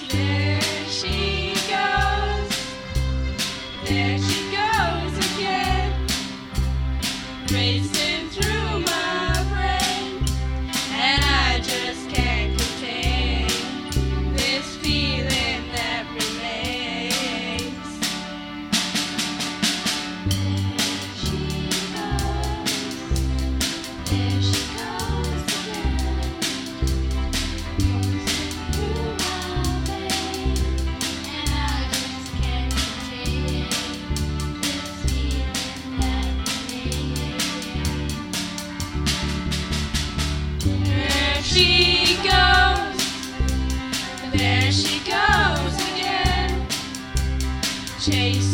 There she goes. There she goes again. Racing through my brain, and I just can't contain this feeling that remains. There she goes again. Racing through my veins, and I just can't contain this feeling that remains. There she goes. There she goes again. Chasing